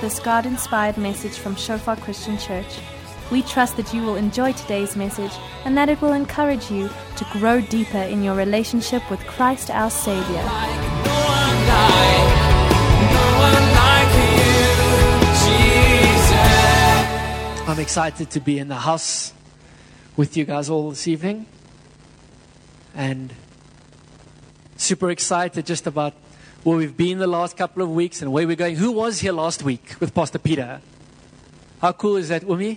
this God-inspired message from Shofar Christian Church. We trust that you will enjoy today's message and that it will encourage you to grow deeper in your relationship with Christ our Savior. I'm excited to be in the house with you guys all this evening, and super excited just about where we've been the last couple of weeks and where we're going. Who was here last week with Pastor Peter? How cool is that, Umi?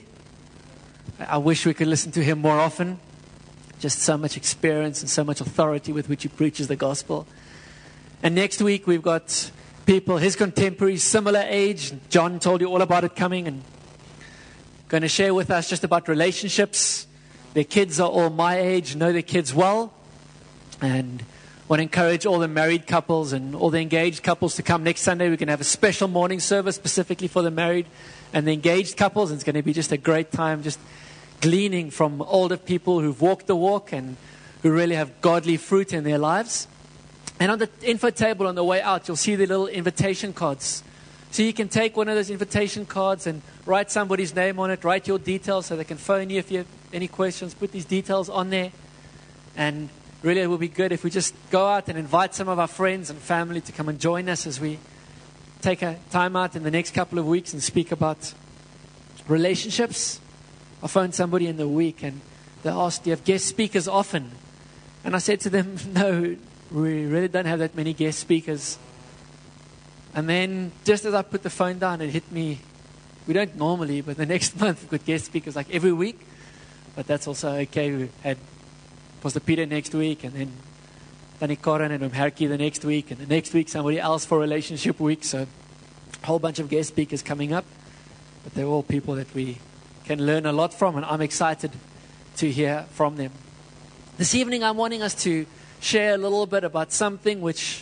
I wish we could listen to him more often. Just so much experience and so much authority with which he preaches the gospel. And next week we've got people, his contemporaries, similar age. John told you all about it coming, and going to share with us just about relationships. Their kids are all my age, know their kids well. And want to encourage all the married couples and all the engaged couples to come next Sunday. We're going to have a special morning service specifically for the married and the engaged couples. It's going to be just a great time, just gleaning from older people who've walked the walk and who really have godly fruit in their lives. And on the info table on the way out, you'll see the little invitation cards. So you can take one of those invitation cards and write somebody's name on it, write your details so they can phone you if you have any questions, put these details on there. And really, it would be good if we just go out and invite some of our friends and family to come and join us as we take a time out in the next couple of weeks and speak about relationships. I phoned somebody in the week and they asked, do you have guest speakers often? And I said to them, no, we really don't have that many guest speakers. And then just as I put the phone down, it hit me. We don't normally, but the next month we've got guest speakers like every week. But that's also okay. We had Pastor Peter next week, and then Danny Koran and Herky the next week, and the next week somebody else for Relationship Week. So a whole bunch of guest speakers coming up. But they're all people that we can learn a lot from, and I'm excited to hear from them. This evening I'm wanting us to share a little bit about something which,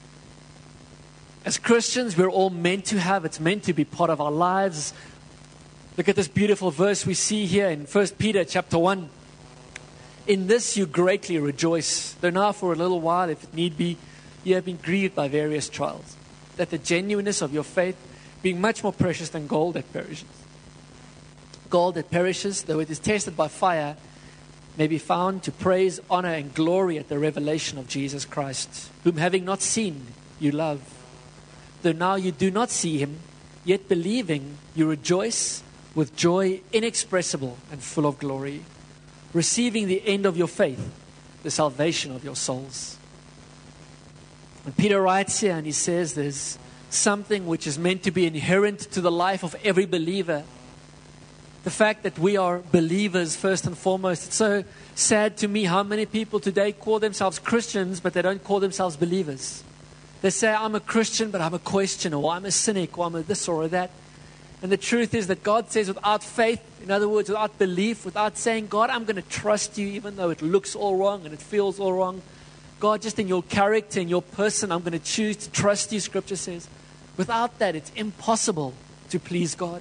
as Christians, we're all meant to have. It's meant to be part of our lives. Look at this beautiful verse we see here in 1 Peter chapter 1. In this you greatly rejoice, though now for a little while, if it need be, you have been grieved by various trials, that the genuineness of your faith, being much more precious than gold that perishes. Gold that perishes, though it is tested by fire, may be found to praise, honor, and glory at the revelation of Jesus Christ, whom having not seen, you love. Though now you do not see him, yet believing, you rejoice with joy inexpressible and full of glory, receiving the end of your faith, the salvation of your souls. And Peter writes here and he says there's something which is meant to be inherent to the life of every believer. The fact that we are believers first and foremost. It's so sad to me how many people today call themselves Christians, but they don't call themselves believers. They say, I'm a Christian, but I'm a questioner, or I'm a cynic, or I'm a this or a that. And the truth is that God says without faith, in other words, without belief, without saying, God, I'm going to trust you even though it looks all wrong and it feels all wrong. God, just in your character, in your person, I'm going to choose to trust you, Scripture says. Without that, it's impossible to please God.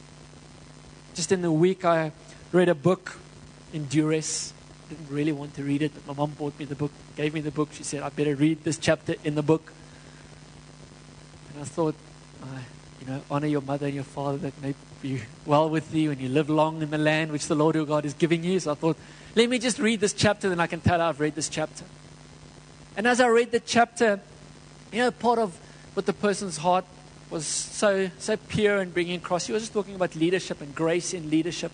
Just in the week, I read a book in duress. Didn't really want to read it, but my mom bought me the book, gave me the book. She said, I better read this chapter in the book. And I thought, honor your mother and your father that may be well with you and you live long in the land which the Lord your God is giving you. So I thought, let me just read this chapter, then I can tell I've read this chapter. And as I read the chapter, part of what the person's heart was so pure and bringing across. He was just talking about leadership and grace in leadership.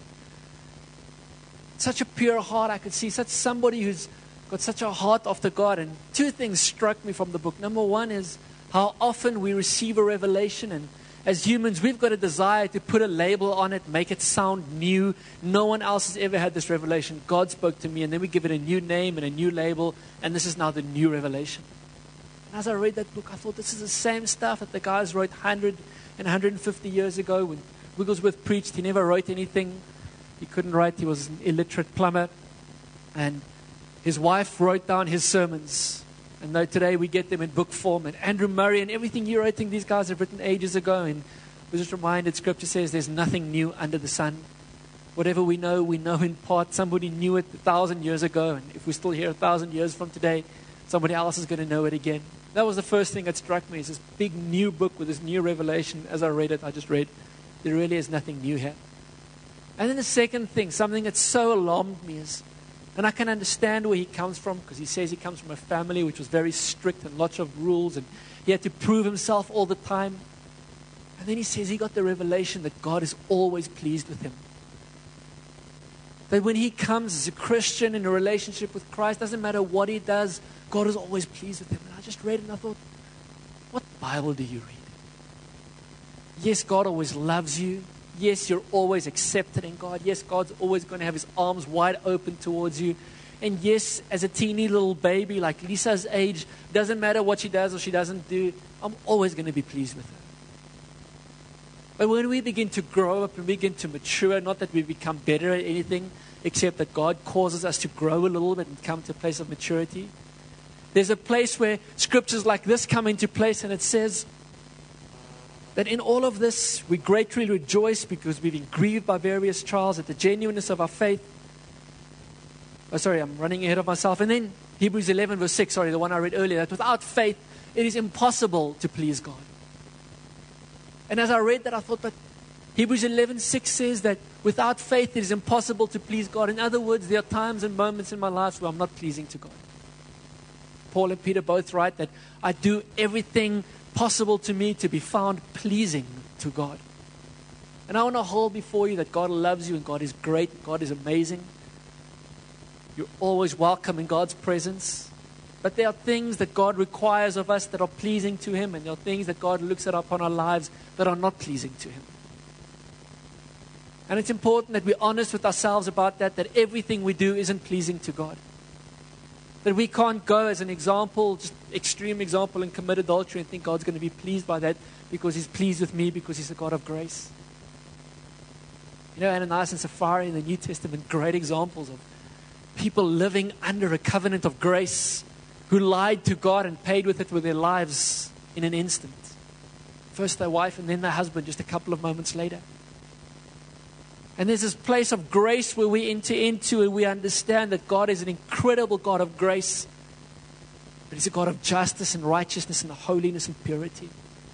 Such a pure heart I could see, such somebody who's got such a heart after God. And two things struck me from the book. Number one is how often we receive a revelation, and as humans, we've got a desire to put a label on it, make it sound new. No one else has ever had this revelation. God spoke to me, and then we give it a new name and a new label, and this is now the new revelation. And as I read that book, I thought this is the same stuff that the guys wrote 100 and 150 years ago when Wigglesworth preached. He never wrote anything. He couldn't write. He was an illiterate plumber. And his wife wrote down his sermons. And though today we get them in book form, and Andrew Murray and everything you're writing, these guys have written ages ago. And we're just reminded, Scripture says there's nothing new under the sun. Whatever we know in part. Somebody knew it 1,000 years ago. And if we're still here 1,000 years from today, somebody else is going to know it again. That was the first thing that struck me. It's this big new book with this new revelation. As I read it, I just read, there really is nothing new here. And then the second thing, something that so alarmed me is, and I can understand where he comes from, because he says he comes from a family which was very strict and lots of rules, and he had to prove himself all the time. And then he says he got the revelation that God is always pleased with him. That when he comes as a Christian in a relationship with Christ, doesn't matter what he does, God is always pleased with him. And I just read it and I thought, what Bible do you read? Yes, God always loves you. Yes, you're always accepted in God. Yes, God's always going to have his arms wide open towards you. And yes, as a teeny little baby like Lisa's age, doesn't matter what she does or she doesn't do, I'm always going to be pleased with her. But when we begin to grow up and begin to mature, not that we become better at anything, except that God causes us to grow a little bit and come to a place of maturity, there's a place where scriptures like this come into place, and it says that in all of this we greatly rejoice because we've been grieved by various trials, at the genuineness of our faith. Oh, sorry, I'm running ahead of myself. And then Hebrews 11 verse 6, the one I read earlier, that without faith it is impossible to please God. And as I read that, I thought, but Hebrews 11:6 says that without faith it is impossible to please God. In other words, there are times and moments in my life where I'm not pleasing to God. Paul and Peter both write that I do everything possible to me to be found pleasing to God. And I want to hold before you that God loves you and God is great, God is amazing. You're always welcome in God's presence. But there are things that God requires of us that are pleasing to him, and there are things that God looks at upon our lives that are not pleasing to him. And it's important that we're honest with ourselves about that everything we do isn't pleasing to God. That we can't go as an example, just extreme example, and commit adultery and think God's going to be pleased by that because he's pleased with me because he's a God of grace. You know, Ananias and Sapphira in the New Testament, great examples of people living under a covenant of grace who lied to God and paid with it with their lives in an instant. First their wife and then their husband just a couple of moments later. And there's this place of grace where we enter into and we understand that God is an incredible God of grace. But he's a God of justice and righteousness and holiness and purity.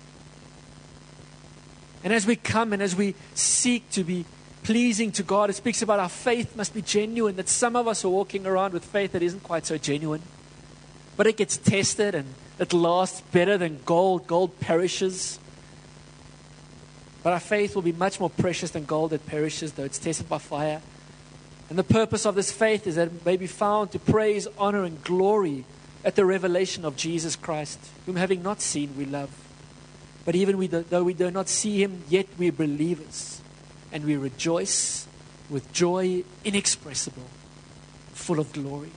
And as we come and as we seek to be pleasing to God, it speaks about our faith must be genuine. That some of us are walking around with faith that isn't quite so genuine. But it gets tested and it lasts better than gold. Gold perishes. But our faith will be much more precious than gold that perishes, though it's tested by fire. And the purpose of this faith is that it may be found to praise, honor, and glory at the revelation of Jesus Christ, whom having not seen, we love. But even though we do not see him, yet we are believers. And we rejoice with joy inexpressible, full of glory.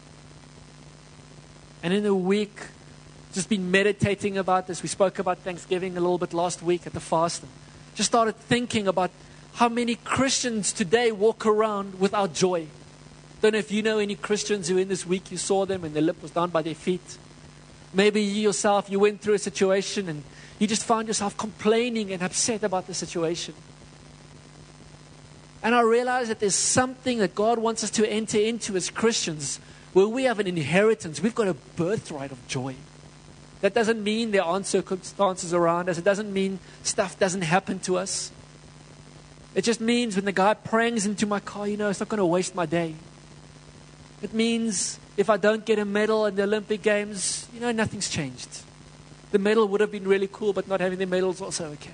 And in a week, just been meditating about this. We spoke about Thanksgiving a little bit last week at the fast. Just started thinking about how many Christians today walk around without joy. Don't know if you know any Christians who in this week you saw them and their lip was down by their feet. Maybe you yourself, you went through a situation and you just found yourself complaining and upset about the situation. And I realized that there's something that God wants us to enter into as Christians where we have an inheritance. We've got a birthright of joy. That doesn't mean there aren't circumstances around us. It doesn't mean stuff doesn't happen to us. It just means when the guy prangs into my car, it's not going to waste my day. It means if I don't get a medal in the Olympic Games, nothing's changed. The medal would have been really cool, but not having the medal is also okay.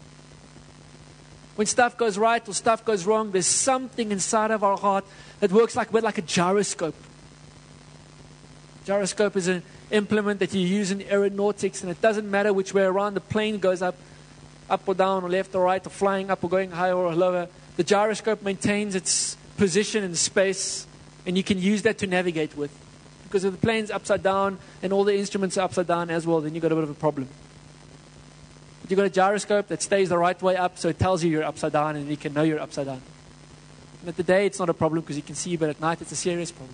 When stuff goes right or stuff goes wrong, there's something inside of our heart that works like a gyroscope. Gyroscope is an implement that you use in aeronautics, and it doesn't matter which way around the plane goes up or down or left or right or flying up or going higher or lower. The gyroscope maintains its position in space, and you can use that to navigate with. Because if the plane's upside down and all the instruments are upside down as well, then you've got a bit of a problem. But you've got a gyroscope that stays the right way up, so it tells you you're upside down and you can know you're upside down. And at the day, it's not a problem because you can see, but at night, it's a serious problem.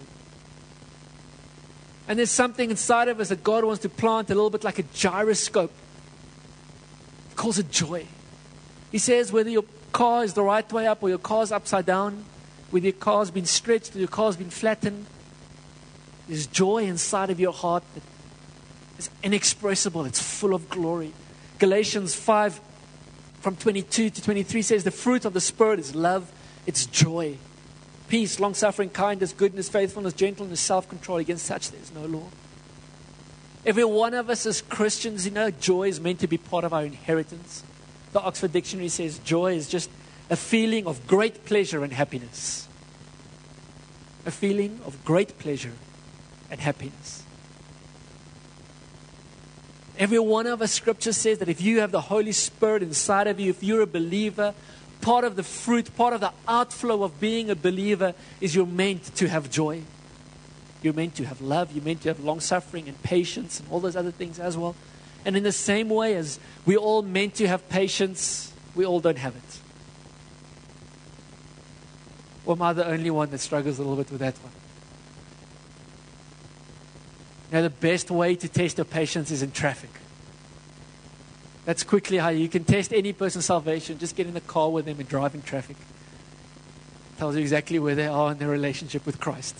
And there's something inside of us that God wants to plant a little bit like a gyroscope. He calls it joy. He says whether your car is the right way up or your car's upside down, whether your car's been stretched or your car's been flattened, there's joy inside of your heart that It's inexpressible. It's full of glory. Galatians 5 from 22 to 23 says the fruit of the Spirit is love, it's joy, peace, long-suffering, kindness, goodness, faithfulness, gentleness, self-control. Against such there is no law. Every one of us as Christians, joy is meant to be part of our inheritance. The Oxford Dictionary says joy is just a feeling of great pleasure and happiness. A feeling of great pleasure and happiness. Every one of us, Scripture says that if you have the Holy Spirit inside of you, if you're a believer, part of the fruit, part of the outflow of being a believer is you're meant to have joy. You're meant to have love. You're meant to have long-suffering and patience and all those other things as well. And in the same way as we're all meant to have patience, we all don't have it. Or am I the only one that struggles a little bit with that one? The best way to test your patience is in traffic. That's quickly how you can test any person's salvation. Just get in the car with them and drive in traffic. Tells you exactly where they are in their relationship with Christ.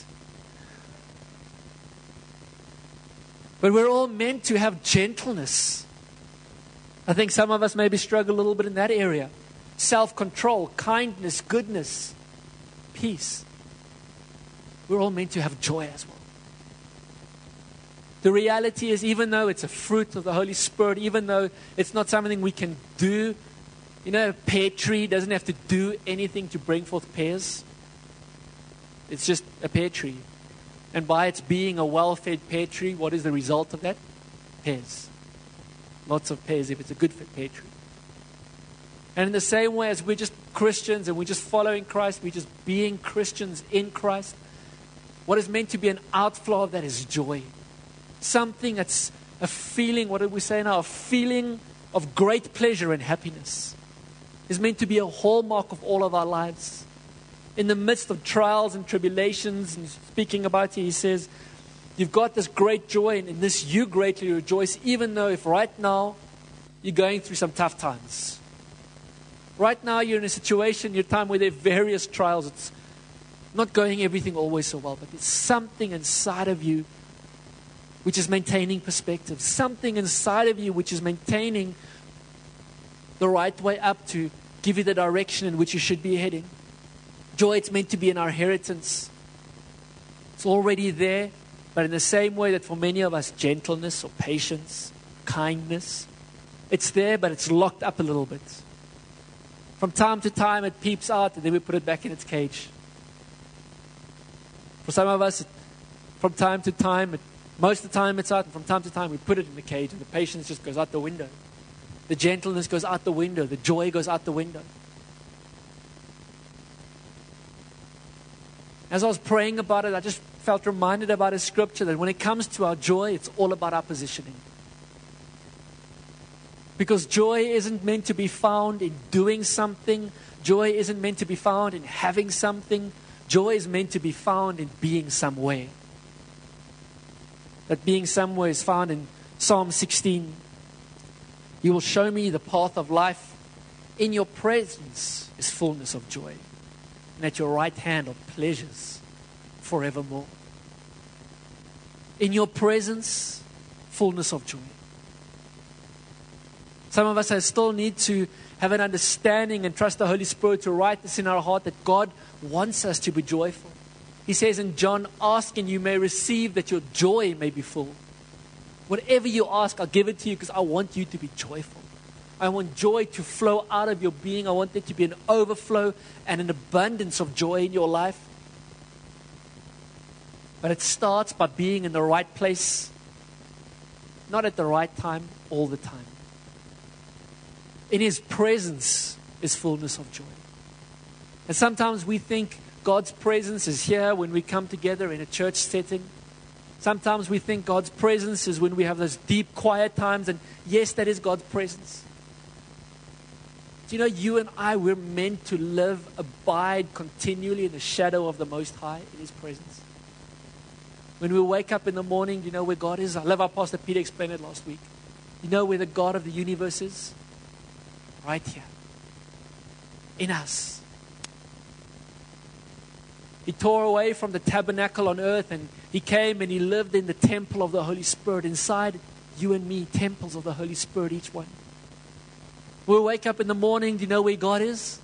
But we're all meant to have gentleness. I think some of us maybe struggle a little bit in that area. Self-control, kindness, goodness, peace. We're all meant to have joy as well. The reality is, even though it's a fruit of the Holy Spirit, even though it's not something we can do, a pear tree doesn't have to do anything to bring forth pears. It's just a pear tree. And by its being a well-fed pear tree, what is the result of that? Pears. Lots of pears if it's a good-fed pear tree. And in the same way as we're just Christians and we're just following Christ, we're just being Christians in Christ, what is meant to be an outflow of that is joy. Something that's a feeling, what did we say now? A feeling of great pleasure and happiness is meant to be a hallmark of all of our lives. In the midst of trials and tribulations, and speaking about here, he says, you've got this great joy, and in this you greatly rejoice, even though if right now you're going through some tough times. Right now you're in a situation, your time where there are various trials. It's not going everything always so well, but there's something inside of you which is maintaining perspective. Something inside of you which is maintaining the right way up to give you the direction in which you should be heading. Joy, it's meant to be in our inheritance. It's already there, but in the same way that for many of us, gentleness or patience, kindness, it's there, but it's locked up a little bit. From time to time, it peeps out, and then we put it back in its cage. For some of us, from time to time, most of the time it's out, and from time to time we put it in the cage, and the patience just goes out the window. The gentleness goes out the window. The joy goes out the window. As I was praying about it, I just felt reminded about a scripture that when it comes to our joy, it's all about our positioning. Because joy isn't meant to be found in doing something. Joy isn't meant to be found in having something. Joy is meant to be found in being somewhere. That being somewhere is found in Psalm 16. You will show me the path of life. In your presence is fullness of joy. And at your right hand are pleasures forevermore. In your presence, fullness of joy. Some of us still need to have an understanding and trust the Holy Spirit to write this in our heart that God wants us to be joyful. He says in John, ask and you may receive that your joy may be full. Whatever you ask, I'll give it to you because I want you to be joyful. I want joy to flow out of your being. I want there to be an overflow and an abundance of joy in your life. But it starts by being in the right place, not at the right time, all the time. In His presence is fullness of joy. And sometimes we think God's presence is here when we come together in a church setting. Sometimes we think God's presence is when we have those deep, quiet times. And yes, that is God's presence. Do you know, you and I, we're meant to live, abide continually in the shadow of the Most High, in His presence. When we wake up in the morning, do you know where God is? I love how Pastor Peter explained it last week. You know where the God of the universe is? Right here. In us. He tore away from the tabernacle on earth and He came and He lived in the temple of the Holy Spirit inside you and me, temples of the Holy Spirit, each one. We wake up in the morning, do you know where God is?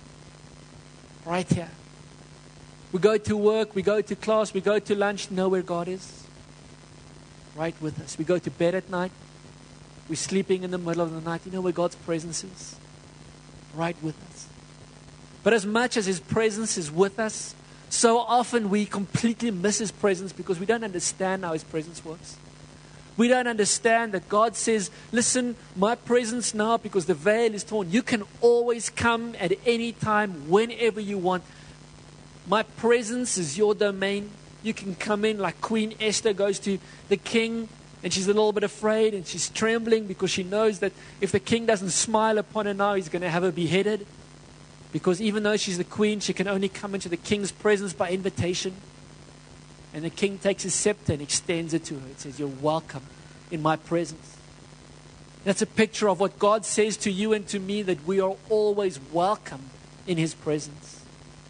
Right here. We go to work, we go to class, we go to lunch, do you know where God is? Right with us. We go to bed at night, we're sleeping in the middle of the night, you know where God's presence is? Right with us. But as much as His presence is with us, so often we completely miss His presence because we don't understand how His presence works. We don't understand that God says, listen, my presence now, because the veil is torn, you can always come at any time, whenever you want. My presence is your domain. You can come in like Queen Esther goes to the king, and she's a little bit afraid, and she's trembling because she knows that if the king doesn't smile upon her now, he's going to have her beheaded. Because even though she's the queen, she can only come into the king's presence by invitation. And the king takes his scepter and extends it to her. It says, you're welcome in my presence. That's a picture of what God says to you and to me, that we are always welcome in His presence.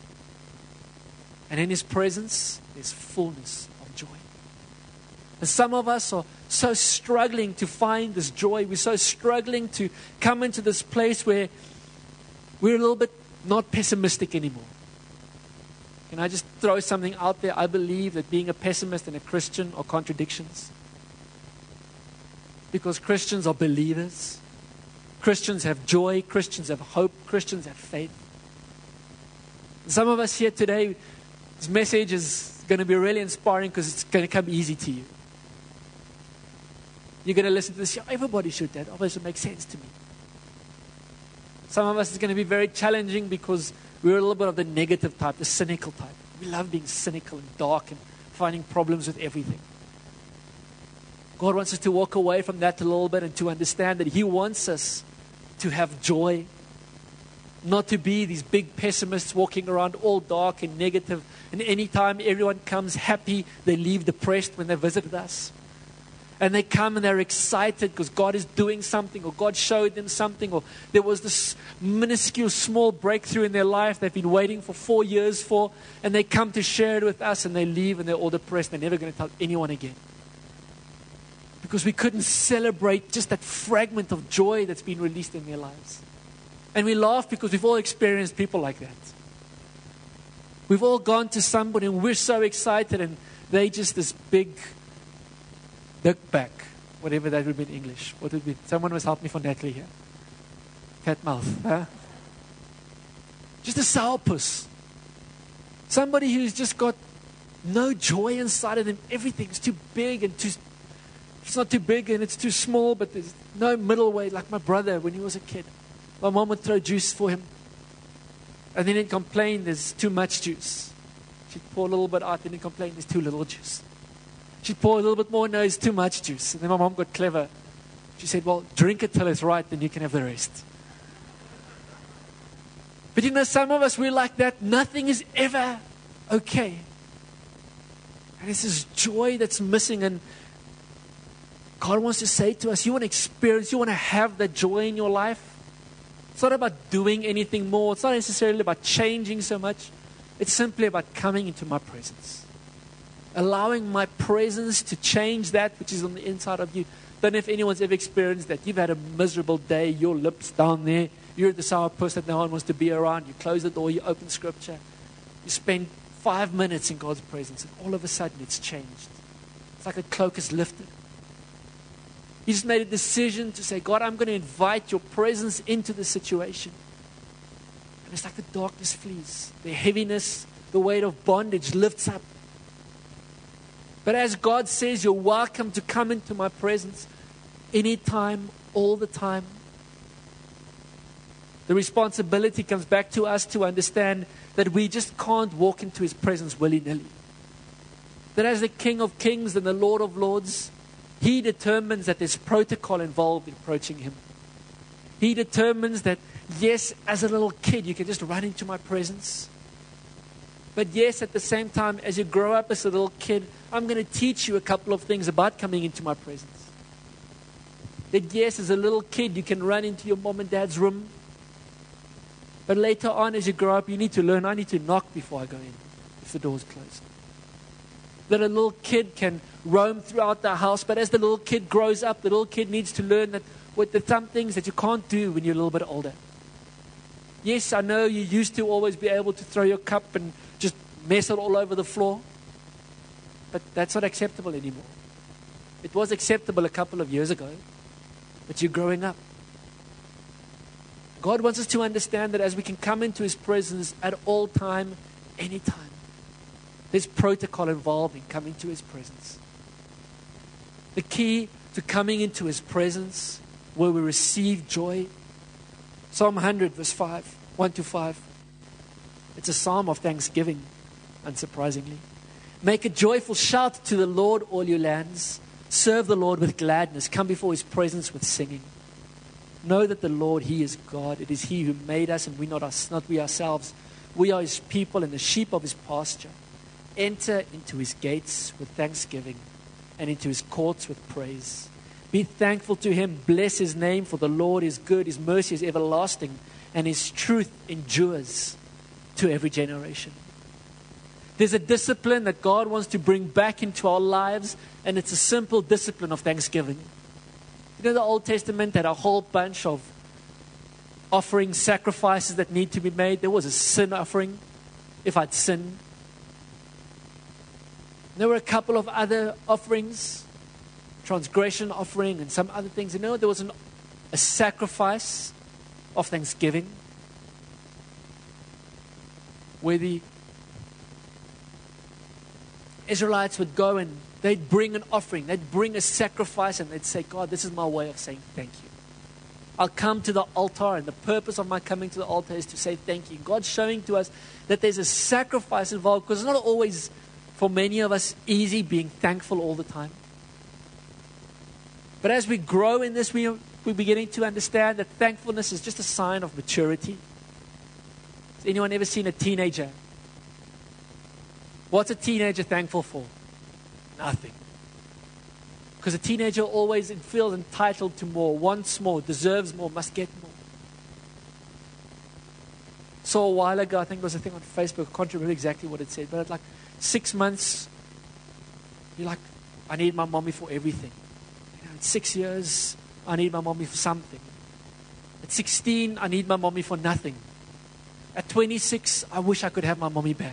And in His presence, there's fullness of joy. And some of us are so struggling to find this joy. We're so struggling to come into this place where we're a little bit not pessimistic anymore. Can I just throw something out there? I believe that being a pessimist and a Christian are contradictions. Because Christians are believers. Christians have joy. Christians have hope. Christians have faith. Some of us here today, this message is going to be really inspiring because it's going to come easy to you. You're going to listen to this. Everybody should. That obviously makes sense to me. Some of us is going to be very challenging because we're a little bit of the negative type, the cynical type. We love being cynical and dark and finding problems with everything. God wants us to walk away from that a little bit and to understand that He wants us to have joy. Not to be these big pessimists walking around all dark and negative. And anytime everyone comes happy, they leave depressed when they visit us. And they come and they're excited because God is doing something, or God showed them something, or there was this minuscule small breakthrough in their life they've been waiting for 4 years for, and they come to share it with us and they leave and they're all depressed. They're never going to tell anyone again. Because we couldn't celebrate just that fragment of joy that's been released in their lives. And we laugh because we've all experienced people like that. We've all gone to somebody and we're so excited and they just this big duck back, whatever that would be in English. What would be? Someone must help me for Natalie here. Fat mouth, huh? Just a sourpuss. Somebody who's just got no joy inside of them. Everything's too big and too. It's not too big and it's too small, but there's no middle way. Like my brother when he was a kid, my mom would throw juice for him, and then he'd complain there's too much juice. She'd pour a little bit out, then he'd complain there's too little juice. She'd pour a little bit more, no, it's too much juice. And then my mom got clever. She said, well, drink it till it's right, then you can have the rest. But you know, some of us, we're like that. Nothing is ever okay. And it's this joy that's missing. And God wants to say to us, you want to experience, you want to have that joy in your life. It's not about doing anything more. It's not necessarily about changing so much. It's simply about coming into my presence. Allowing my presence to change that which is on the inside of you. Don't know if anyone's ever experienced that. You've had a miserable day, your lips down there. You're the sourpuss that no one wants to be around. You close the door, you open scripture. You spend 5 minutes in God's presence and all of a sudden it's changed. It's like a cloak is lifted. You just made a decision to say, God, I'm going to invite your presence into the situation. And it's like the darkness flees. The heaviness, the weight of bondage lifts up. But as God says, you're welcome to come into my presence anytime, all the time. The responsibility comes back to us to understand that we just can't walk into His presence willy-nilly. That as the King of Kings and the Lord of Lords, He determines that there's protocol involved in approaching Him. He determines that, yes, as a little kid, you can just run into my presence. But yes, at the same time, as you grow up as a little kid, I'm going to teach you a couple of things about coming into my presence. That yes, as a little kid, you can run into your mom and dad's room. But later on, as you grow up, you need to learn, I need to knock before I go in, if the door's closed. that a little kid can roam throughout the house, but as the little kid grows up, the little kid needs to learn that there's some things that you can't do when you're a little bit older. Yes, I know you used to always be able to throw your cup and just mess it all over the floor, but that's not acceptable anymore. It was acceptable a couple of years ago, but you're growing up. God wants us to understand that as we can come into His presence at all time, anytime. There's protocol involved in coming to His presence. The key to coming into His presence, where we receive joy, Psalm 100 verse 5, 1-5. It's a psalm of thanksgiving, unsurprisingly. Make a joyful shout to the Lord, all you lands. Serve the Lord with gladness. Come before His presence with singing. Know that the Lord, He is God. It is He who made us and not we ourselves. We are His people and the sheep of His pasture. Enter into His gates with thanksgiving and into His courts with praise. Be thankful to Him. Bless His name, for the Lord is good. His mercy is everlasting, and His truth endures to every generation. There's a discipline that God wants to bring back into our lives, and it's a simple discipline of thanksgiving. You know, the Old Testament had a whole bunch of offering sacrifices that need to be made. There was a sin offering, if I'd sinned. There were a couple of other offerings, transgression offering and some other things. You know, there was a sacrifice of thanksgiving where the Israelites would go and they'd bring an offering, they'd bring a sacrifice, and they'd say, God, this is my way of saying thank you. I'll come to the altar, and the purpose of my coming to the altar is to say thank you. God's showing to us that there's a sacrifice involved, because it's not always, for many of us, easy being thankful all the time. But as we grow in this, we're beginning to understand that thankfulness is just a sign of maturity. Has anyone ever seen a teenager? What's a teenager thankful for? Nothing. Because a teenager always feels entitled to more, wants more, deserves more, must get more. Saw a while ago, I think there was a thing on Facebook, I can't remember exactly what it said, but at like 6 months, you're like, I need my mommy for everything. At 6 years, I need my mommy for something. At 16, I need my mommy for nothing. At 26, I wish I could have my mommy back.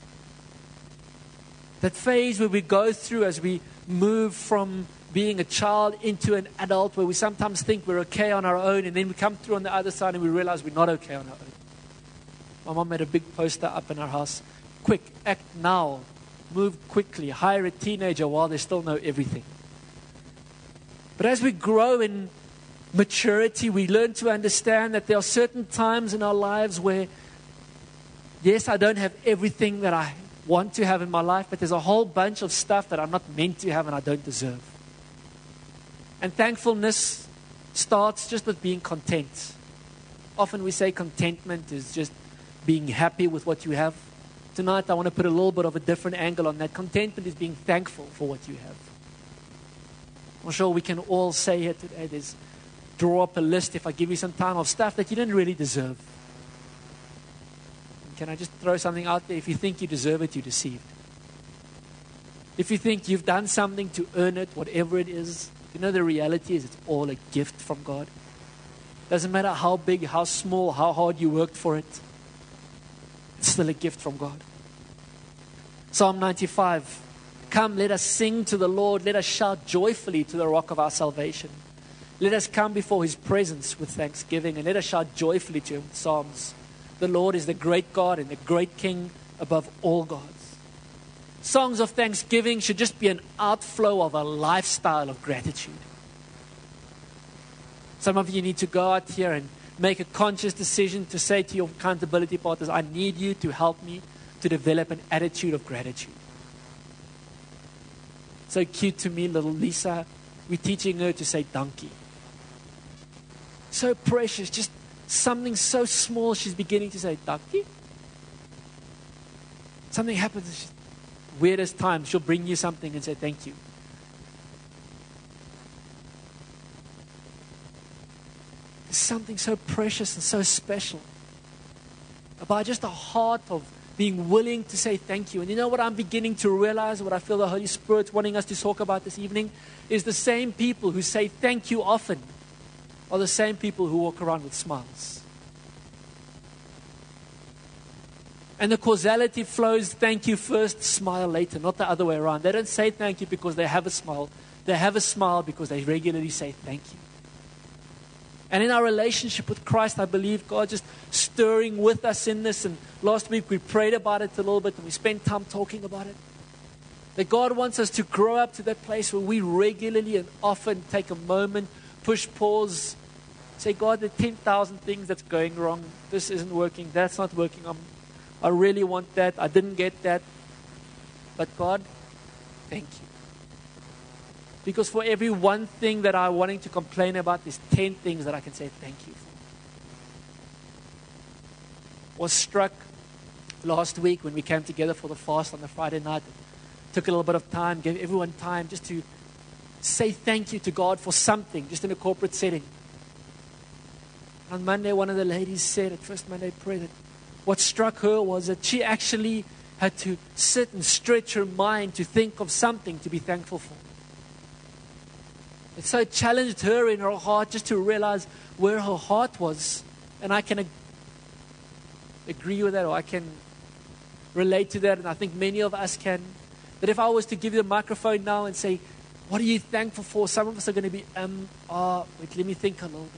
That phase where we go through as we move from being a child into an adult, where we sometimes think we're okay on our own, and then we come through on the other side and we realize we're not okay on our own. My mom had a big poster up in our house. Quick, act now. Move quickly. Hire a teenager while they still know everything. But as we grow in maturity, we learn to understand that there are certain times in our lives where, yes, I don't have everything that I want to have in my life, but there's a whole bunch of stuff that I'm not meant to have and I don't deserve. And thankfulness starts just with being content. Often we say contentment is just being happy with what you have. Tonight I want to put a little bit of a different angle on that. Contentment is being thankful for what you have. I'm sure we can all say here today, draw up a list, if I give you some time, of stuff that you didn't really deserve. Can I just throw something out there? If you think you deserve it, you're deceived. If you think you've done something to earn it, whatever it is, you know the reality is it's all a gift from God. Doesn't matter how big, how small, how hard you worked for it. It's still a gift from God. Psalm 95. Come, let us sing to the Lord. Let us shout joyfully to the rock of our salvation. Let us come before His presence with thanksgiving, and let us shout joyfully to Him with psalms. The Lord is the great God and the great King above all gods. Songs of thanksgiving should just be an outflow of a lifestyle of gratitude. Some of you need to go out here and make a conscious decision to say to your accountability partners, I need you to help me to develop an attitude of gratitude. So cute to me, little Lisa. We're teaching her to say donkey. So precious, just something so small, she's beginning to say donkey. Something happens, weirdest time, she'll bring you something and say thank you. There's something so precious and so special about just a heart of being willing to say thank you. And you know what I'm beginning to realize, what I feel the Holy Spirit's wanting us to talk about this evening, is the same people who say thank you often are the same people who walk around with smiles. And the causality flows, thank you first, smile later, not the other way around. They don't say thank you because they have a smile. They have a smile because they regularly say thank you. And in our relationship with Christ, I believe God just stirring with us in this. And last week we prayed about it a little bit and we spent time talking about it. That God wants us to grow up to that place where we regularly and often take a moment, push pause, say, God, there are 10,000 things that's going wrong. This isn't working. That's not working. I really want that. I didn't get that. But God, thank you. Because for every one thing that I'm wanting to complain about, there's 10 things that I can say thank you for. Was struck last week when we came together for the fast on the Friday night. Took a little bit of time, gave everyone time just to say thank you to God for something, just in a corporate setting. On Monday, one of the ladies said at First Monday Prayer that what struck her was that she actually had to sit and stretch her mind to think of something to be thankful for. It so challenged her in her heart just to realize where her heart was. And I can agree with that, or I can relate to that, and I think many of us can. That if I was to give you the microphone now and say, what are you thankful for? Some of us are going to be, wait, let me think a little bit.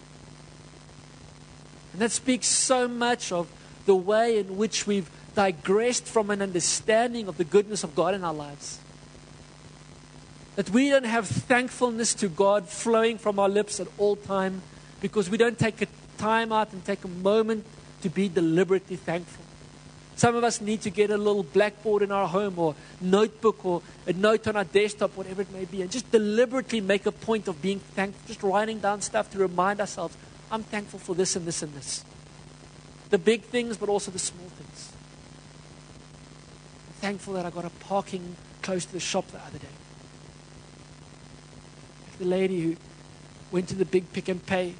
And that speaks so much of the way in which we've digressed from an understanding of the goodness of God in our lives. That we don't have thankfulness to God flowing from our lips at all time because we don't take a time out and take a moment to be deliberately thankful. Some of us need to get a little blackboard in our home or notebook or a note on our desktop, whatever it may be, and just deliberately make a point of being thankful, just writing down stuff to remind ourselves, I'm thankful for this and this and this. The big things, but also the small things. I'm thankful that I got a parking close to the shop the other day. The lady who went to the big Pick and Pay.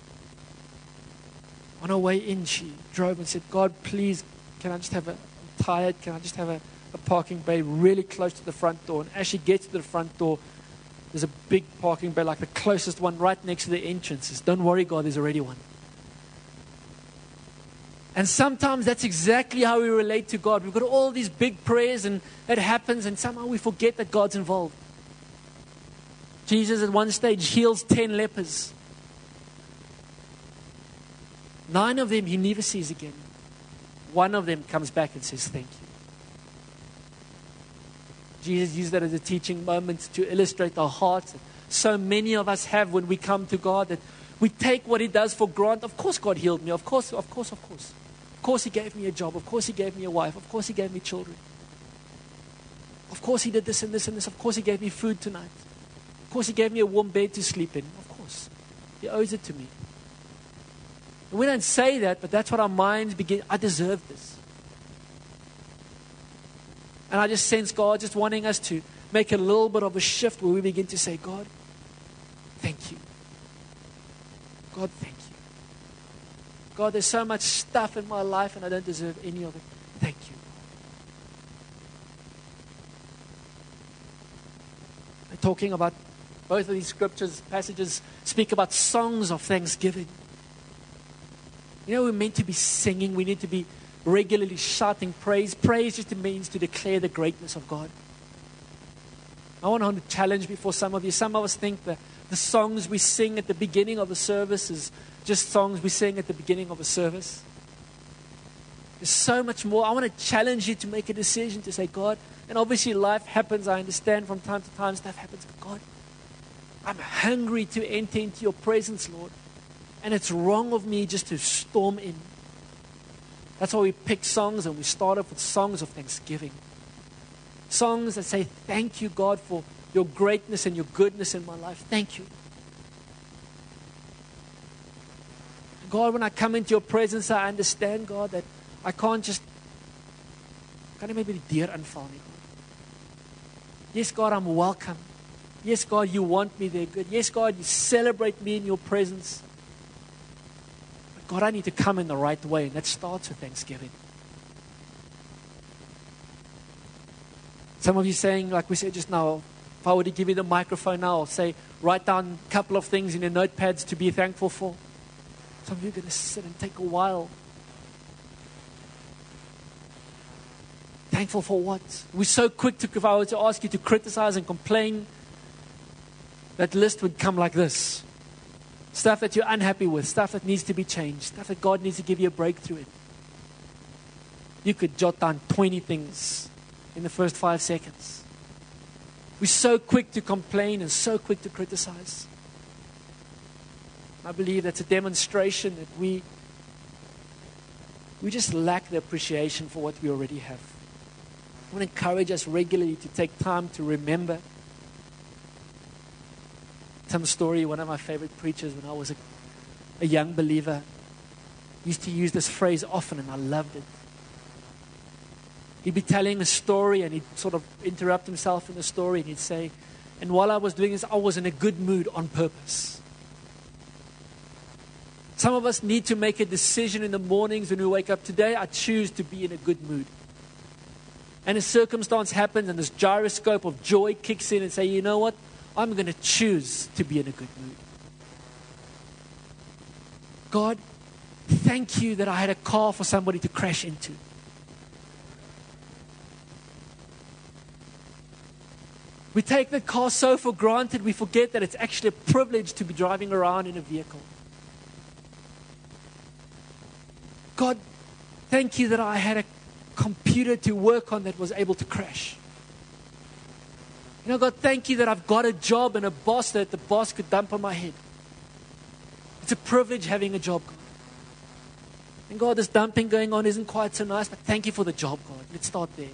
On her way in, she drove and said, God, please, can I just have I'm tired, can I just have a parking bay really close to the front door? And as she gets to the front door, there's a big parking bay, like the closest one right next to the entrances. Don't worry, God, there's already one. And sometimes that's exactly how we relate to God. We've got all these big prayers and it happens and somehow we forget that God's involved. Jesus at one stage heals 10 lepers. 9 of them he never sees again. 1 of them comes back and says thank you. Jesus used that as a teaching moment to illustrate the hearts that so many of us have when we come to God, that we take what he does for granted. Of course God healed me. Of course. Of course he gave me a job. Of course he gave me a wife. Of course he gave me children. Of course he did this and this and this. Of course he gave me food tonight. Of course he gave me a warm bed to sleep in. Of course. He owes it to me. And we don't say that, but that's what our minds begin. I deserve this. And I just sense God just wanting us to make a little bit of a shift where we begin to say, God, thank you. God, thank you. God, there's so much stuff in my life and I don't deserve any of it. Thank you. I'm talking about both of these scriptures, passages speak about songs of thanksgiving. You know, we're meant to be singing. We need to be regularly shouting praise. Praise just means to declare the greatness of God. I want to challenge before some of you. Some of us think that the songs we sing at the beginning of a service is just songs we sing at the beginning of a service. There's so much more. I want to challenge you to make a decision to say, God, and obviously life happens. I understand from time to time stuff happens. But God, I'm hungry to enter into your presence, Lord. And it's wrong of me just to storm in. That's why we pick songs and we start off with songs of thanksgiving. Songs that say, thank you, God, for your greatness and your goodness in my life. Thank you. God, when I come into your presence, I understand, God, that I can't just, kan nie maybe die deur inval nie, God. Yes, God, I'm welcome. Yes, God, you want me there. Good. Yes, God, you celebrate me in your presence. But God, I need to come in the right way, and that starts with thanksgiving. Some of you saying, like we said just now, if I were to give you the microphone now, I'll say, write down a couple of things in your notepads to be thankful for. Some of you are going to sit and take a while. Thankful for what? We're so quick to, if I were to ask you to criticize and complain, that list would come like this. Stuff that you're unhappy with, stuff that needs to be changed, stuff that God needs to give you a breakthrough in. You could jot down 20 things in the first 5 seconds. We're so quick to complain and so quick to criticize. I believe that's a demonstration that we just lack the appreciation for what we already have. I want to encourage us regularly to take time to remember. Some story, one of my favorite preachers when I was a young believer used to use this phrase often, and I loved it. He'd be telling a story and he'd sort of interrupt himself in the story and he'd say, and while I was doing this, I was in a good mood on purpose. Some of us need to make a decision in the mornings when we wake up. Today, I choose to be in a good mood. And a circumstance happens and this gyroscope of joy kicks in and say, you know what? I'm going to choose to be in a good mood. God, thank you that I had a car for somebody to crash into. We take the car so for granted, we forget that it's actually a privilege to be driving around in a vehicle. God, thank you that I had a computer to work on that was able to crash. You know, God, thank you that I've got a job and a boss that the boss could dump on my head. It's a privilege having a job, God. And God, this dumping going on isn't quite so nice, but thank you for the job, God. Let's start there.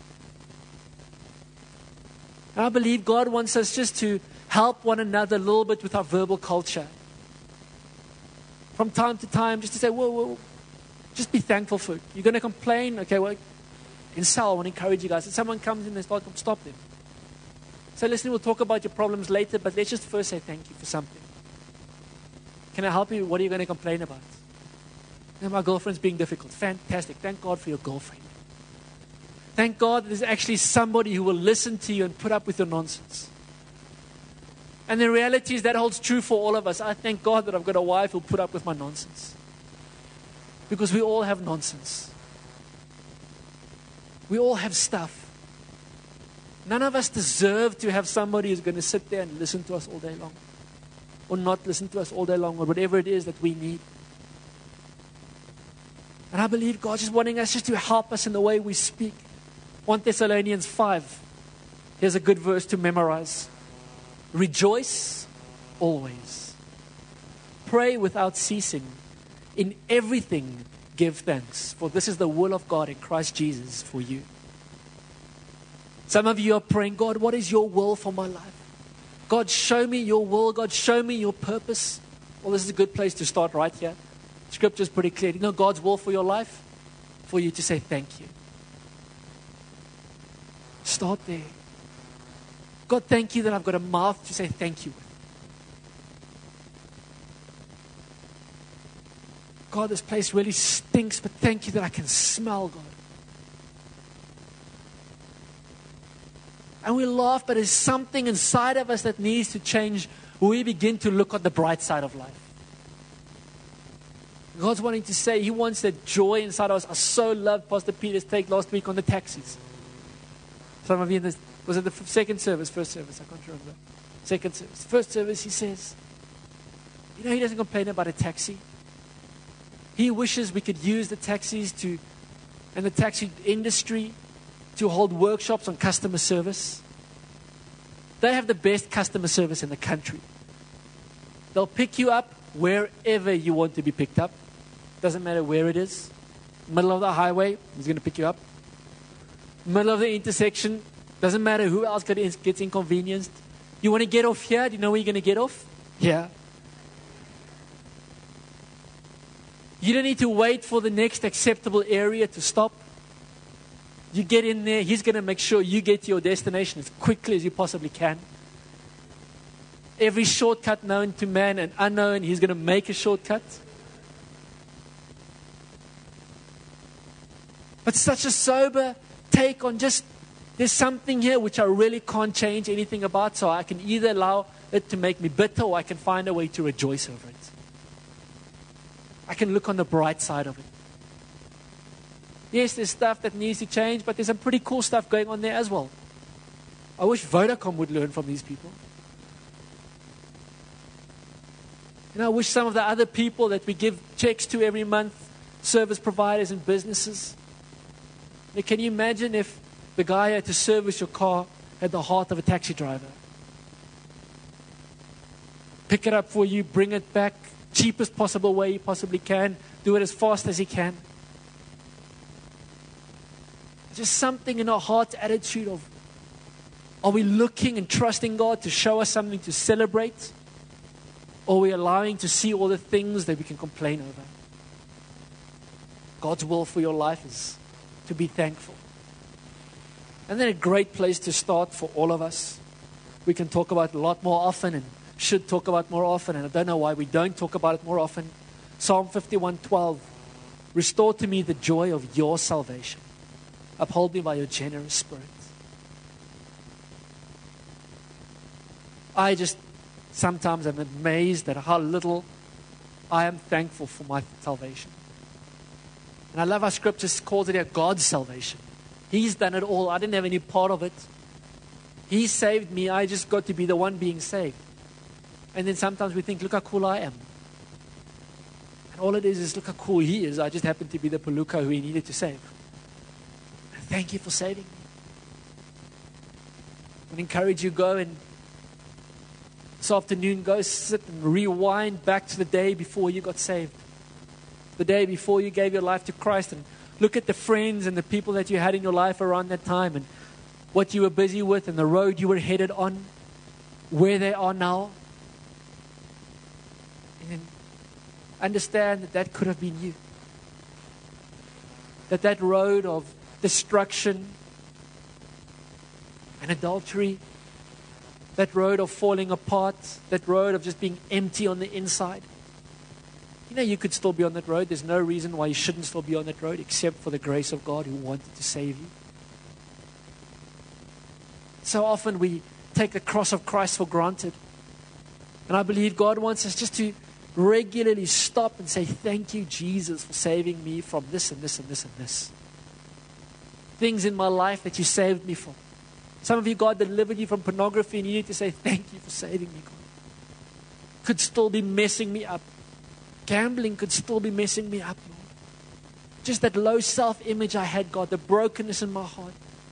And I believe God wants us just to help one another a little bit with our verbal culture. From time to time, just to say, whoa, just be thankful for it. You're going to complain? Okay, well, in cell, I want to encourage you guys. If someone comes in and stop them. So listen, we'll talk about your problems later, but let's just first say thank you for something. Can I help you? What are you going to complain about? You know, my girlfriend's being difficult. Fantastic. Thank God for your girlfriend. Thank God there's actually somebody who will listen to you and put up with your nonsense. And the reality is that holds true for all of us. I thank God that I've got a wife who'll put up with my nonsense. Because we all have nonsense. We all have stuff. None of us deserve to have somebody who's going to sit there and listen to us all day long. Or not listen to us all day long, or whatever it is that we need. And I believe God's just wanting us just to help us in the way we speak. 1 Thessalonians 5. Here's a good verse to memorize. Rejoice always. Pray without ceasing. In everything give thanks, for this is the will of God in Christ Jesus for you. Some of you are praying, God, what is your will for my life? God, show me your will. God, show me your purpose. Well, this is a good place to start right here. Scripture is pretty clear. You know God's will for your life? For you to say thank you. Start there. God, thank you that I've got a mouth to say thank you with. God, this place really stinks, but thank you that I can smell, God. And we laugh, but there's something inside of us that needs to change. We begin to look on the bright side of life. God's wanting to say, He wants that joy inside of us. I so loved Pastor Peter's take last week on the taxis. Some of you, was it the second service, first service? I can't remember. Second service. First service, he says, you know, he doesn't complain about a taxi. He wishes we could use the taxis and the taxi industry to hold workshops on customer service. They have the best customer service in the country. They'll pick you up wherever you want to be picked up. Doesn't matter where it is. Middle of the highway, he's going to pick you up. Middle of the intersection, doesn't matter who else gets inconvenienced. You want to get off here? Do you know where you're going to get off? Here. You don't need to wait for the next acceptable area to stop. You get in there, He's going to make sure you get to your destination as quickly as you possibly can. Every shortcut known to man and unknown, He's going to make a shortcut. But such a sober take on just There's something here which I really can't change anything about, so I can either allow it to make me bitter or I can find a way to rejoice over it. I can look on the bright side of it. Yes, there's stuff that needs to change, but there's some pretty cool stuff going on there as well. I wish Vodacom would learn from these people. And I wish some of the other people that we give checks to every month, service providers and businesses. Now, can you imagine if the guy who had to service your car had the heart of a taxi driver? Pick it up for you, bring it back, cheapest possible way he possibly can, do it as fast as he can. Just something in our heart's attitude of, are we looking and trusting God to show us something to celebrate? Or are we allowing to see all the things that we can complain over? God's will for your life is to be thankful. And then a great place to start for all of us. We can talk about it a lot more often and should talk about it more often. And I don't know why we don't talk about it more often. Psalm 51:12. Restore to me the joy of your salvation. Uphold me by your generous spirit. I just sometimes am amazed at how little I am thankful for my salvation. And I love how Scripture calls it here God's salvation. He's done it all. I didn't have any part of it. He saved me. I just got to be the one being saved. And then sometimes we think, look how cool I am. And all it is look how cool he is. I just happen to be the Paluca who he needed to save. And thank you for saving me. I would encourage you, go and this afternoon, go sit and rewind back to the day before you got saved. The day before you gave your life to Christ, and look at the friends and the people that you had in your life around that time and what you were busy with and the road you were headed on, where they are now. And then understand that that could have been you. That road of destruction and adultery, that road of falling apart, that road of just being empty on the inside. You know, you could still be on that road. There's no reason why you shouldn't still be on that road except for the grace of God who wanted to save you. So often we take the cross of Christ for granted. And I believe God wants us just to regularly stop and say, thank you, Jesus, for saving me from this and this and this and this. Things in my life that you saved me from. Some of you, God delivered you from pornography and you need to say, thank you for saving me, God. Could still be messing me up. Gambling could still be messing me up, Lord. Just that low self-image I had, God, the brokenness in my heart.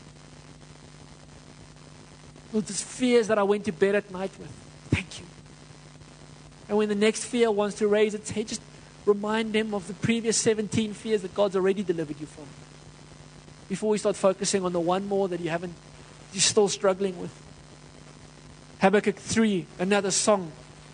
Lord, those fears that I went to bed at night with. Thank you. And when the next fear wants to raise its head, just remind them of the previous 17 fears that God's already delivered you from. Before we start focusing on the one more that you're still struggling with. Habakkuk 3, another song.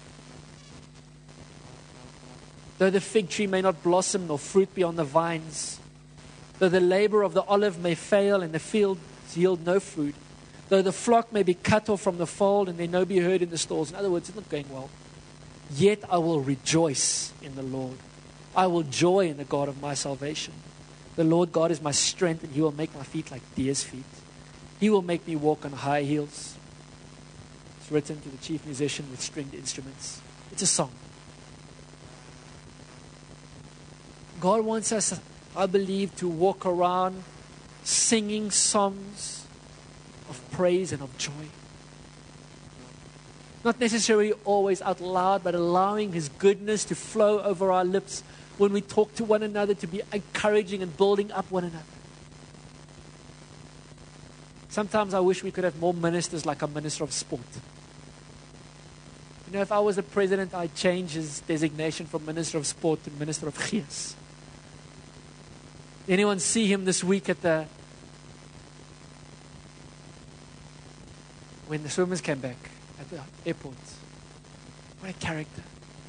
Though the fig tree may not blossom nor fruit be on the vines, though the labor of the olive may fail and the fields yield no fruit, though the flock may be cut off from the fold and there no be heard in the stalls. In other words, it's not going well. Yet I will rejoice in the Lord. I will joy in the God of my salvation. The Lord God is my strength, and he will make my feet like deer's feet. He will make me walk on high heels. It's written to the chief musician with stringed instruments. It's a song. God wants us, I believe, to walk around singing songs of praise and of joy. Not necessarily always out loud, but allowing his goodness to flow over our lips when we talk to one another, to be encouraging and building up one another. Sometimes I wish we could have more ministers like a minister of sport. You know, if I was the president, I'd change his designation from minister of sport to minister of gees. Anyone see him this week when the swimmers came back at the airport? What a character.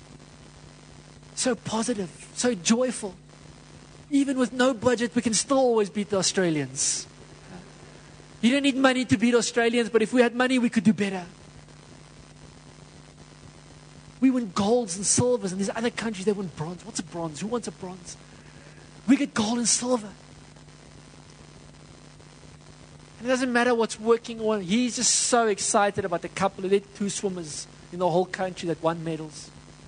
So positive, so joyful. Even with no budget, we can still always beat the Australians. You don't need money to beat Australians, but if we had money, we could do better. We win golds and silvers, and these other countries, they win bronze. What's a bronze? Who wants a bronze? We get gold and silver. And it doesn't matter what's working or he's just so excited about the couple of 2 swimmers in the whole country that won medals.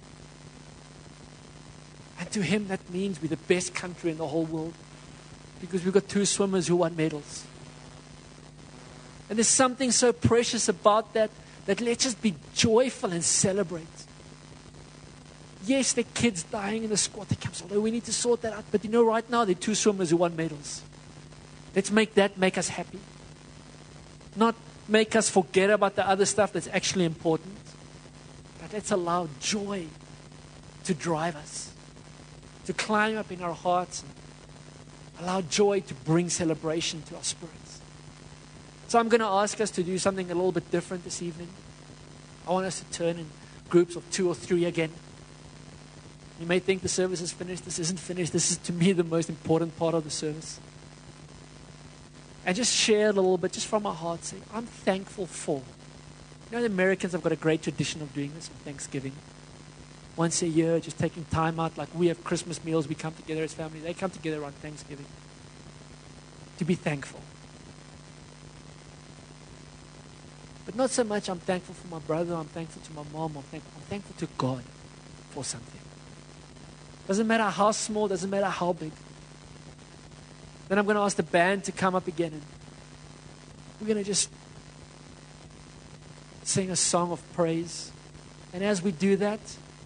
And to him that means we're the best country in the whole world because we've got 2 swimmers who won medals. And there's something so precious about that let's just be joyful and celebrate. Yes, the kids dying in the squatter camps, although we need to sort that out. But right now there are 2 swimmers who won medals. Let's make us happy. Not make us forget about the other stuff that's actually important. But let's allow joy to drive us, to climb up in our hearts, and allow joy to bring celebration to our spirits. So I'm going to ask us to do something a little bit different this evening. I want us to turn in groups of 2 or 3 again. You may think the service is finished. This isn't finished. This is, to me, the most important part of the service. And just share a little bit, just from our heart, say, I'm thankful for. The Americans have got a great tradition of doing this on Thanksgiving. Once a year, just taking time out, like we have Christmas meals, we come together as family. They come together on Thanksgiving to be thankful. But not so much I'm thankful for my brother, I'm thankful to my mom, I'm thankful to God for something. Doesn't matter how small, doesn't matter how big. Then I'm going to ask the band to come up again, and we're going to just sing a song of praise. And as we do that,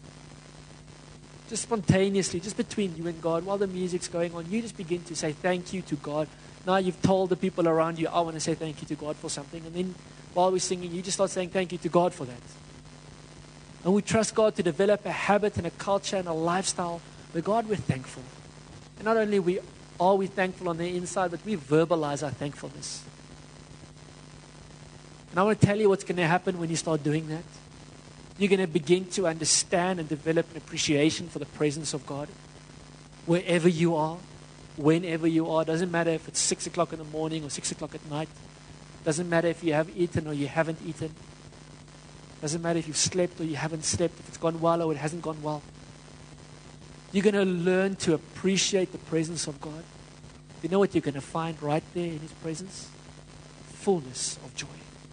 just spontaneously, just between you and God, while the music's going on, you just begin to say thank you to God. Now you've told the people around you, I want to say thank you to God for something. And then while we're singing, you just start saying thank you to God for that. And we trust God to develop a habit and a culture and a lifestyle where, God, we're thankful. And not only are we thankful on the inside, but we verbalize our thankfulness. And I want to tell you what's going to happen when you start doing that. You're going to begin to understand and develop an appreciation for the presence of God. Wherever you are, whenever you are, doesn't matter if it's 6 o'clock in the morning or 6 o'clock at night. Doesn't matter if you have eaten or you haven't eaten. Doesn't matter if you've slept or you haven't slept, if it's gone well or it hasn't gone well. You're going to learn to appreciate the presence of God. You know what you're going to find right there in His presence? Fullness of joy.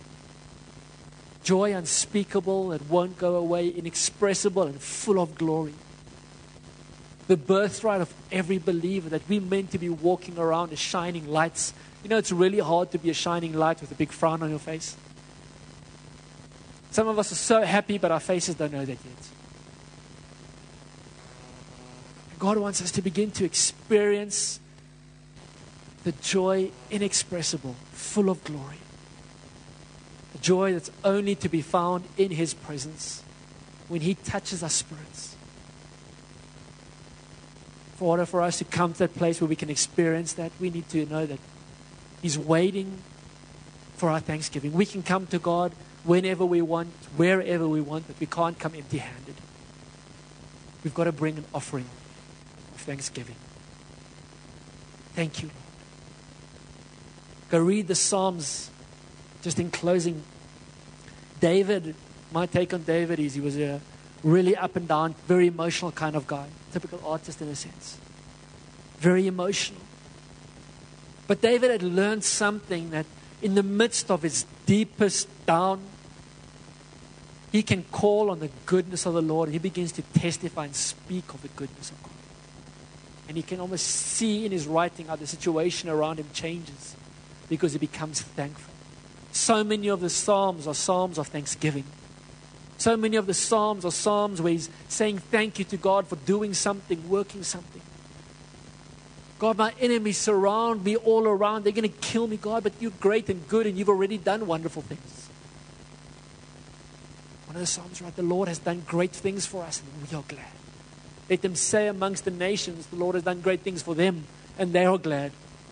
Joy unspeakable, that won't go away, inexpressible and full of glory. The birthright of every believer, that we're meant to be walking around as shining lights. It's really hard to be a shining light with a big frown on your face. Some of us are so happy, but our faces don't know that yet. God wants us to begin to experience the joy inexpressible, full of glory. The joy that's only to be found in His presence when He touches our spirits. In order for us to come to that place where we can experience that, we need to know that He's waiting for our thanksgiving. We can come to God whenever we want, wherever we want, but we can't come empty-handed. We've got to bring an offering of thanksgiving. Thank you, Lord. Go read the Psalms. Just in closing, David, my take on David is he was a really up and down, very emotional kind of guy. Typical artist in a sense. Very emotional. But David had learned something, that in the midst of his deepest down, he can call on the goodness of the Lord. He begins to testify and speak of the goodness of God. And he can almost see in his writing how the situation around him changes because he becomes thankful. So many of the Psalms are Psalms of thanksgiving. So many of the Psalms are Psalms where he's saying thank you to God for doing something, working something. God, my enemies surround me all around. They're going to kill me, God, but you're great and good and you've already done wonderful things. One of the Psalms, right? The Lord has done great things for us and we are glad. Let them say amongst the nations, the Lord has done great things for them and they are glad.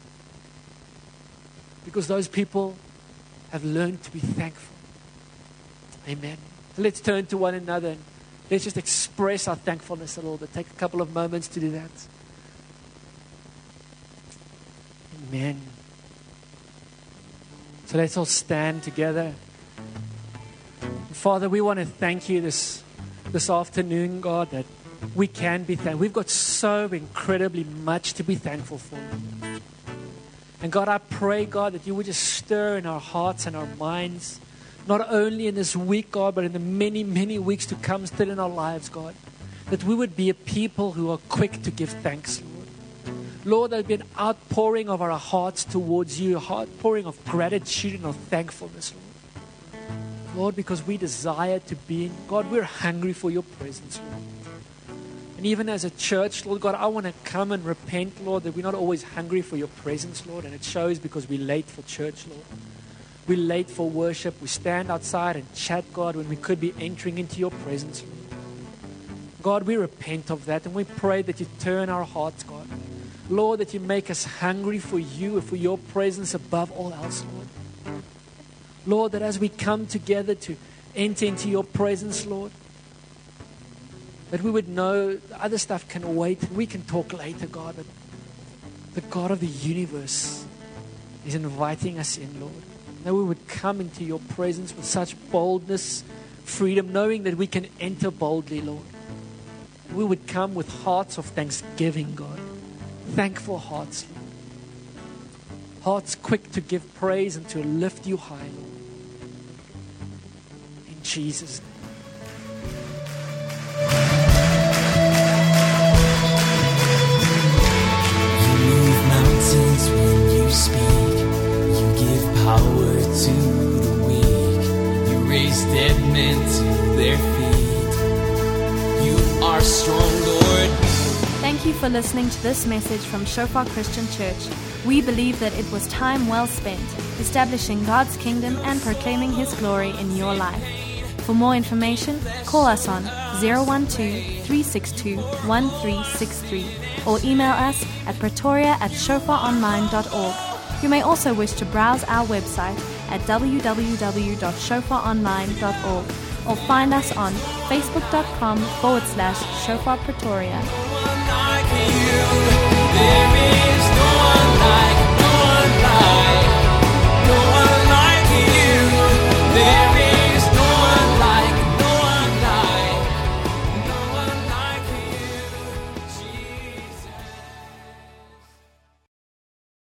Because those people have learned to be thankful. Amen. So let's turn to one another and let's just express our thankfulness a little bit. Take a couple of moments to do that. Amen. So let's all stand together. Father, we want to thank you this afternoon, God, that we can be thankful. We've got so incredibly much to be thankful for. And God, I pray, God, that you would just stir in our hearts and our minds, not only in this week, God, but in the many, many weeks to come still in our lives, God, that we would be a people who are quick to give thanks, Lord. Lord, there'll be an outpouring of our hearts towards you, an outpouring of gratitude and of thankfulness, Lord. Lord, because we desire to be in, God, we're hungry for your presence, Lord. And even as a church, Lord God, I want to come and repent, Lord, that we're not always hungry for your presence, Lord. And it shows because we're late for church, Lord. We're late for worship. We stand outside and chat, God, when we could be entering into your presence, Lord. God, we repent of that and we pray that you turn our hearts, God. Lord, that you make us hungry for you and for your presence above all else, Lord. Lord, that as we come together to enter into your presence, Lord, that we would know the other stuff can wait. We can talk later, God, but the God of the universe is inviting us in, Lord. That we would come into your presence with such boldness, freedom, knowing that we can enter boldly, Lord. We would come with hearts of thanksgiving, God. Thankful hearts, Lord. Hearts quick to give praise and to lift you high, Lord. In Jesus' name. When you speak, you give power to the weak. You raise dead men to their feet. You are strong, Lord. Thank you for listening to this message from Shofar Christian Church. We believe that it was time well spent establishing God's kingdom and proclaiming His glory in your life. For more information, call us on 012-362-1363 or email us at pretoria@shofaronline.org. You may also wish to browse our website at www.shofaronline.org or find us on facebook.com/Shofar Pretoria. There is no one like you.